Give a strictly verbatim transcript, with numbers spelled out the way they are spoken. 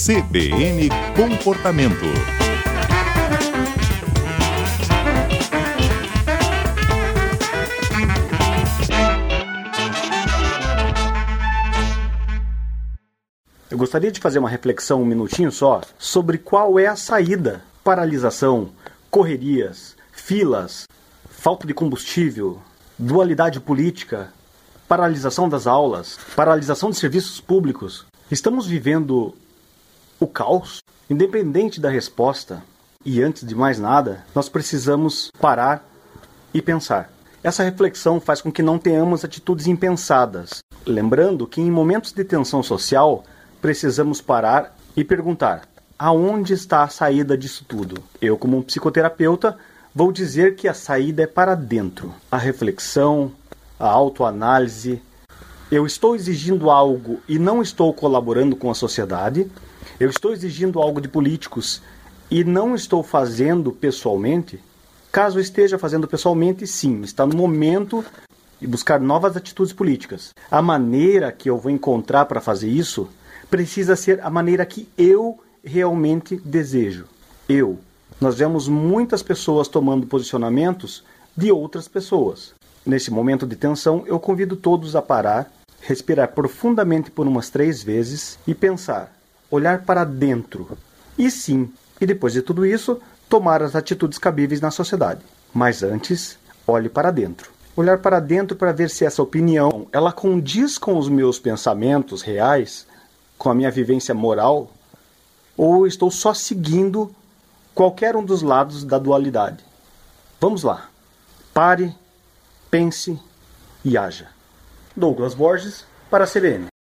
C B N Comportamento. Eu gostaria de fazer uma reflexão, um minutinho só, sobre qual é a saída. Paralisação, correrias, filas, falta de combustível, dualidade política, paralisação das aulas, paralisação de serviços públicos. Estamos vivendo o caos? Independente da resposta, e antes de mais nada, nós precisamos parar e pensar. Essa reflexão faz com que não tenhamos atitudes impensadas. Lembrando que em momentos de tensão social, precisamos parar e perguntar: aonde está a saída disso tudo? Eu, como um psicoterapeuta, vou dizer que a saída é para dentro. A reflexão, a autoanálise. Eu estou exigindo algo e não estou colaborando com a sociedade. Eu estou exigindo algo de políticos e não estou fazendo pessoalmente. Caso esteja fazendo pessoalmente, sim, está no momento de buscar novas atitudes políticas. A maneira que eu vou encontrar para fazer isso precisa ser a maneira que eu realmente desejo. Eu. Nós vemos muitas pessoas tomando posicionamentos de outras pessoas. Nesse momento de tensão, eu convido todos a parar, respirar profundamente por umas três vezes e pensar, olhar para dentro. E sim, e depois de tudo isso, tomar as atitudes cabíveis na sociedade. Mas antes, olhe para dentro. Olhar para dentro para ver se essa opinião, ela condiz com os meus pensamentos reais, com a minha vivência moral, ou estou só seguindo qualquer um dos lados da dualidade. Vamos lá. Pare, pense e haja. Douglas Borges, para a C B N.